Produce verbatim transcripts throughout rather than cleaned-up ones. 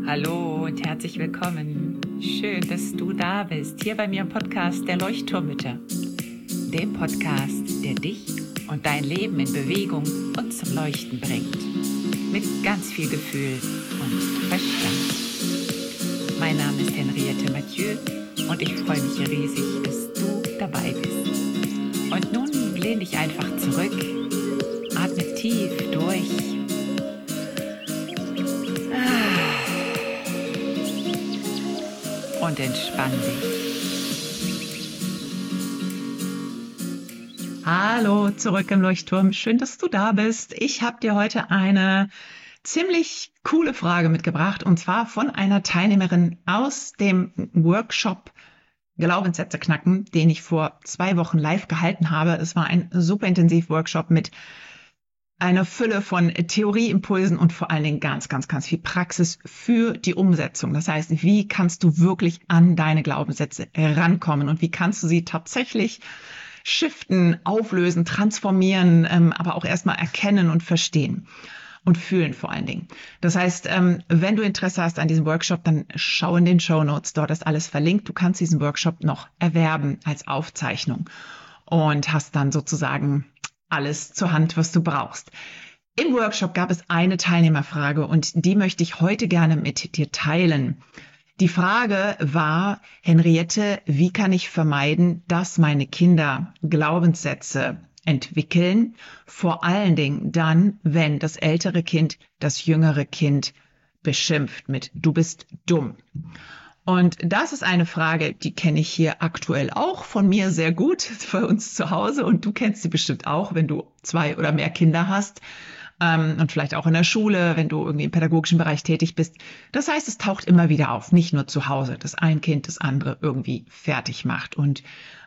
Hallo und herzlich willkommen. Schön, dass du da bist, hier bei mir im Podcast der Leuchtturmmütter. Dem Podcast, der dich und dein Leben in Bewegung und zum Leuchten bringt. Mit ganz viel Gefühl und Verstand. Mein Name ist Henriette Mathieu und ich freue mich riesig, dass du dabei bist. Und nun lehn dich einfach zurück, atme tief durch. Und entspann dich. Hallo, zurück im Leuchtturm. Schön, dass du da bist. Ich habe dir heute eine ziemlich coole Frage mitgebracht und zwar von einer Teilnehmerin aus dem Workshop Glaubenssätze knacken, den ich vor zwei Wochen live gehalten habe. Es war ein super intensiv Workshop mit einer Fülle von Theorieimpulsen und vor allen Dingen ganz, ganz, ganz viel Praxis für die Umsetzung. Das heißt, wie kannst du wirklich an deine Glaubenssätze rankommen und wie kannst du sie tatsächlich shiften, auflösen, transformieren, ähm, aber auch erstmal erkennen und verstehen und fühlen vor allen Dingen. Das heißt, ähm, wenn du Interesse hast an diesem Workshop, dann schau in den Shownotes, dort ist alles verlinkt. Du kannst diesen Workshop noch erwerben als Aufzeichnung und hast dann sozusagen alles zur Hand, was du brauchst. Im Workshop gab es eine Teilnehmerfrage und die möchte ich heute gerne mit dir teilen. Die Frage war, Henriette, wie kann ich vermeiden, dass meine Kinder Glaubenssätze entwickeln? Vor allen Dingen dann, wenn das ältere Kind das jüngere Kind beschimpft mit "Du bist dumm". Und das ist eine Frage, die kenne ich hier aktuell auch von mir sehr gut bei uns zu Hause. Und du kennst sie bestimmt auch, wenn du zwei oder mehr Kinder hast ähm, und vielleicht auch in der Schule, wenn du irgendwie im pädagogischen Bereich tätig bist. Das heißt, es taucht immer wieder auf, nicht nur zu Hause, dass ein Kind das andere irgendwie fertig macht und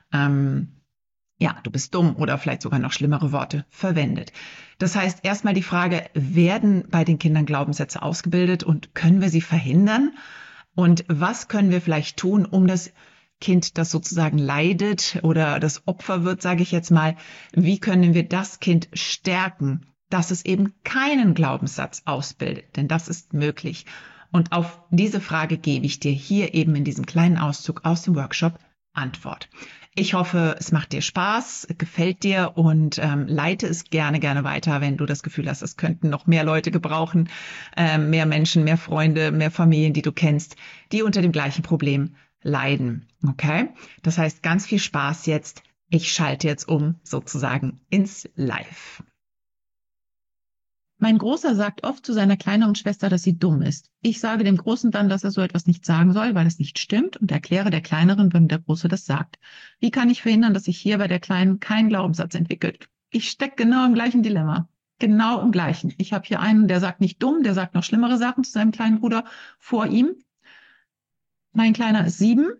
ähm, ja, du bist dumm oder vielleicht sogar noch schlimmere Worte verwendet. Das heißt, erstmal die Frage, werden bei den Kindern Glaubenssätze ausgebildet und können wir sie verhindern? Und was können wir vielleicht tun, um das Kind, das sozusagen leidet oder das Opfer wird, sage ich jetzt mal, wie können wir das Kind stärken, dass es eben keinen Glaubenssatz ausbildet? Denn das ist möglich. Und auf diese Frage gebe ich dir hier eben in diesem kleinen Auszug aus dem Workshop Antwort. Ich hoffe, es macht dir Spaß, gefällt dir und ähm, leite es gerne, gerne weiter, wenn du das Gefühl hast, es könnten noch mehr Leute gebrauchen, ähm, mehr Menschen, mehr Freunde, mehr Familien, die du kennst, die unter dem gleichen Problem leiden. Okay? Das heißt, ganz viel Spaß jetzt. Ich schalte jetzt um sozusagen ins Live. Mein Großer sagt oft zu seiner kleineren Schwester, dass sie dumm ist. Ich sage dem Großen dann, dass er so etwas nicht sagen soll, weil es nicht stimmt und erkläre der Kleineren, wenn der Große das sagt. Wie kann ich verhindern, dass sich hier bei der Kleinen kein Glaubenssatz entwickelt? Ich stecke genau im gleichen Dilemma. Genau im gleichen. Ich habe hier einen, der sagt nicht dumm, der sagt noch schlimmere Sachen zu seinem kleinen Bruder vor ihm. Mein Kleiner ist sieben.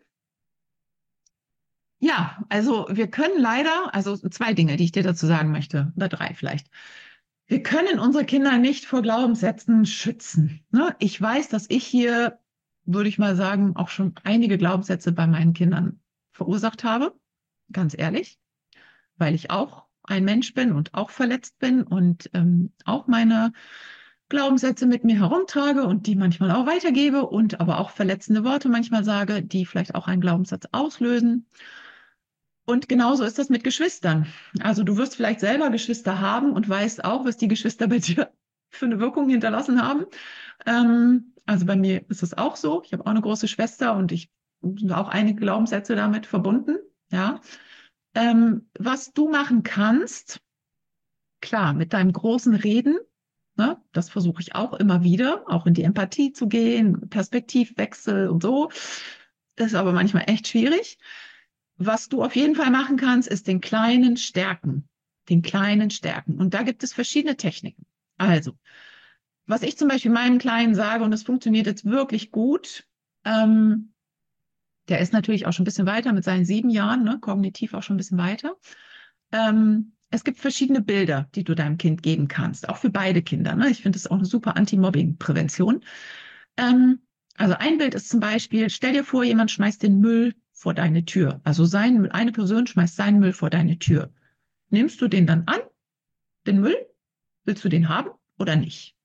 Ja, also wir können leider, also zwei Dinge, die ich dir dazu sagen möchte, oder drei vielleicht. Wir können unsere Kinder nicht vor Glaubenssätzen schützen. Ne? Ich weiß, dass ich hier, würde ich mal sagen, auch schon einige Glaubenssätze bei meinen Kindern verursacht habe. Ganz ehrlich, weil ich auch ein Mensch bin und auch verletzt bin und ähm, auch meine Glaubenssätze mit mir herumtrage und die manchmal auch weitergebe und aber auch verletzende Worte manchmal sage, die vielleicht auch einen Glaubenssatz auslösen. Und genauso ist das mit Geschwistern. Also du wirst vielleicht selber Geschwister haben und weißt auch, was die Geschwister bei dir für eine Wirkung hinterlassen haben. Ähm, also bei mir ist es auch so. Ich habe auch eine große Schwester und ich habe auch einige Glaubenssätze damit verbunden. Ja. Ähm, was du machen kannst, klar, mit deinem großen Reden, ne, das versuche ich auch immer wieder, auch in die Empathie zu gehen, Perspektivwechsel und so. Das ist aber manchmal echt schwierig. Was du auf jeden Fall machen kannst, ist den Kleinen stärken. Den Kleinen stärken. Und da gibt es verschiedene Techniken. Also, was ich zum Beispiel meinem Kleinen sage, und das funktioniert jetzt wirklich gut, ähm, der ist natürlich auch schon ein bisschen weiter mit seinen sieben Jahren, ne, kognitiv auch schon ein bisschen weiter. Ähm, es gibt verschiedene Bilder, die du deinem Kind geben kannst, auch für beide Kinder. Ne? Ich finde das auch eine super Anti-Mobbing-Prävention. Ähm, also ein Bild ist zum Beispiel, stell dir vor, jemand schmeißt den Müll vor deine Tür. Also sein, eine Person schmeißt seinen Müll vor deine Tür. Nimmst du den dann an, den Müll? Willst du den haben oder nicht?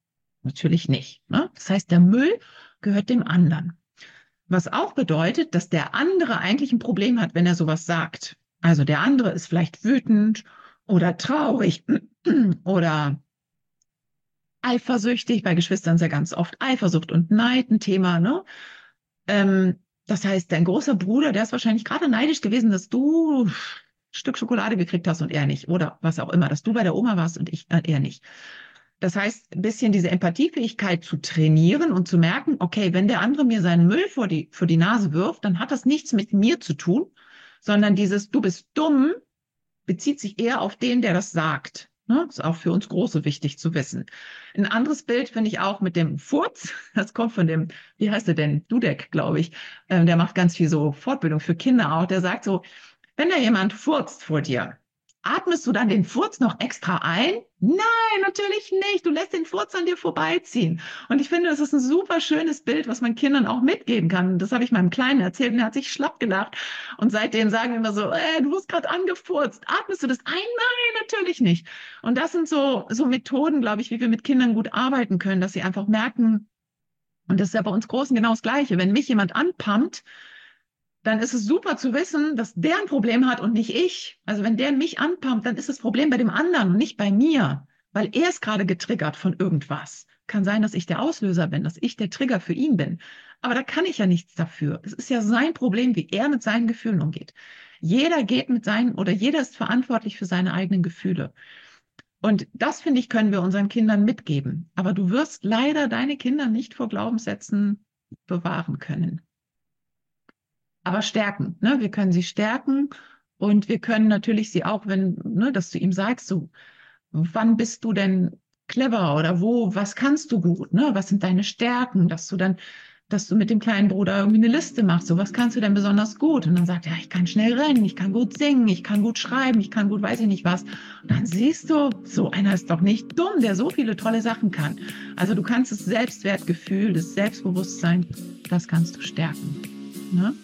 Natürlich nicht. Ne? Das heißt, der Müll gehört dem anderen. Was auch bedeutet, dass der andere eigentlich ein Problem hat, wenn er sowas sagt. Also der andere ist vielleicht wütend oder traurig oder eifersüchtig. Bei Geschwistern ist ja ganz oft Eifersucht und Neid ein Thema, ne? Ähm, das heißt, dein großer Bruder, der ist wahrscheinlich gerade neidisch gewesen, dass du ein Stück Schokolade gekriegt hast und er nicht. Oder was auch immer, dass du bei der Oma warst und ich, äh, er nicht. Das heißt, ein bisschen diese Empathiefähigkeit zu trainieren und zu merken, okay, wenn der andere mir seinen Müll vor die, vor die Nase wirft, dann hat das nichts mit mir zu tun, sondern dieses Du bist dumm bezieht sich eher auf den, der das sagt. Ne? Ist auch für uns Große wichtig zu wissen. Ein anderes Bild finde ich auch mit dem Furz. Das kommt von dem, wie heißt der denn? Dudek, glaube ich. Ähm, der macht ganz viel so Fortbildung für Kinder auch. Der sagt so, wenn da jemand furzt vor dir, atmest du dann den Furz noch extra ein? Nein, natürlich nicht. Du lässt den Furz an dir vorbeiziehen. Und ich finde, das ist ein super schönes Bild, was man Kindern auch mitgeben kann. Das habe ich meinem Kleinen erzählt und er hat sich schlapp gelacht. Und seitdem sagen wir immer so, äh, du wirst gerade angefurzt. Atmest du das ein? Nein, natürlich nicht. Und das sind so, so Methoden, glaube ich, wie wir mit Kindern gut arbeiten können, dass sie einfach merken, und das ist ja bei uns Großen genau das Gleiche. Wenn mich jemand anpumpt, dann ist es super zu wissen, dass der ein Problem hat und nicht ich. Also wenn der mich anpumpt, dann ist das Problem bei dem anderen und nicht bei mir, weil er ist gerade getriggert von irgendwas. Kann sein, dass ich der Auslöser bin, dass ich der Trigger für ihn bin. Aber da kann ich ja nichts dafür. Es ist ja sein Problem, wie er mit seinen Gefühlen umgeht. Jeder geht mit seinen oder jeder ist verantwortlich für seine eigenen Gefühle. Und das, finde ich, können wir unseren Kindern mitgeben. Aber du wirst leider deine Kinder nicht vor Glaubenssätzen bewahren können. Aber stärken, ne? Wir können sie stärken und wir können natürlich sie auch, wenn, ne, dass du ihm sagst, so, wann bist du denn clever oder wo, was kannst du gut, ne? Was sind deine Stärken, dass du dann, dass du mit dem kleinen Bruder irgendwie eine Liste machst, so, was kannst du denn besonders gut? Und dann sagt er, ja, ich kann schnell rennen, ich kann gut singen, ich kann gut schreiben, ich kann gut, weiß ich nicht was. Und dann siehst du, so einer ist doch nicht dumm, der so viele tolle Sachen kann. Also du kannst das Selbstwertgefühl, das Selbstbewusstsein, das kannst du stärken, ne?